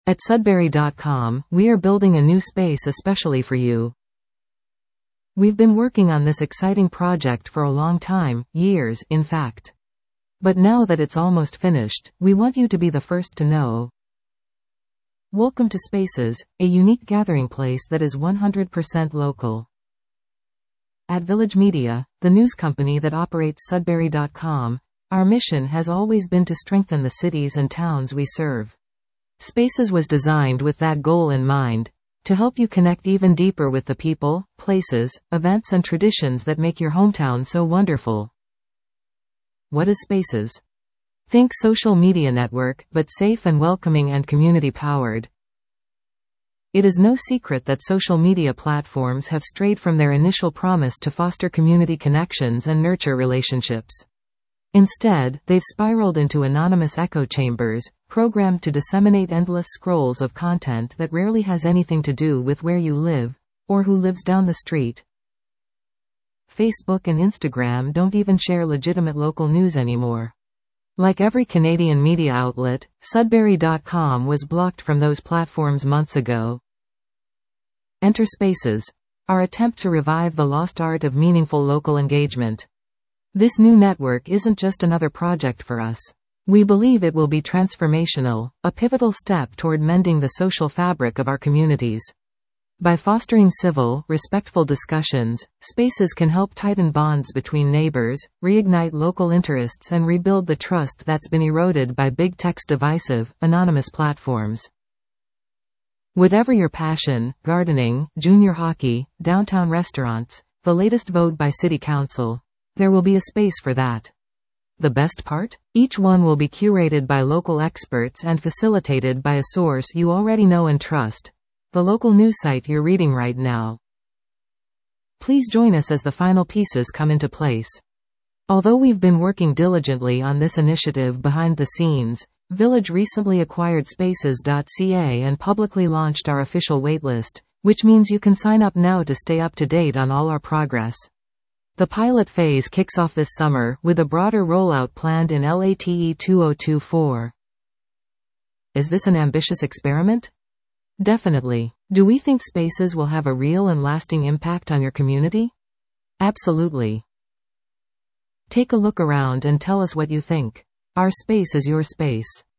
At Sudbury.com, we are building a new space especially for you. We've been working on this exciting project for a long time, years, in fact. But now that it's almost finished, we want you to be the first to know. Welcome to Spaces, a unique gathering place that is 100% local. At Village Media, the news company that operates Sudbury.com, our mission has always been to strengthen the cities and towns we serve. Spaces was designed with that goal in mind, to help you connect even deeper with the people, places, events and traditions that make your hometown so wonderful. What is Spaces? Think social media network, but safe and welcoming and community-powered. It is no secret that social media platforms have strayed from their initial promise to foster community connections and nurture relationships. Instead, they've spiraled into anonymous echo chambers, programmed to disseminate endless scrolls of content that rarely has anything to do with where you live, or who lives down the street. Facebook and Instagram don't even share legitimate local news anymore. Like every Canadian media outlet, Sudbury.com was blocked from those platforms months ago. Enter Spaces, our attempt to revive the lost art of meaningful local engagement. This new network isn't just another project for us. We believe it will be transformational, a pivotal step toward mending the social fabric of our communities. By fostering civil, respectful discussions, Spaces can help tighten bonds between neighbors, reignite local interests and rebuild the trust that's been eroded by big tech's divisive, anonymous platforms. Whatever your passion, gardening, junior hockey, downtown restaurants, the latest vote by City Council, there will be a space for that. The best part? Each one will be curated by local experts and facilitated by a source you already know and trust, the local news site you're reading right now. Please join us as the final pieces come into place. Although we've been working diligently on this initiative behind the scenes, Village recently acquired Spaces.ca and publicly launched our official waitlist, which means you can sign up now to stay up to date on all our progress. The pilot phase kicks off this summer, with a broader rollout planned in late 2024. Is this an ambitious experiment? Definitely. Do we think Spaces will have a real and lasting impact on your community? Absolutely. Take a look around and tell us what you think. Our space is your space.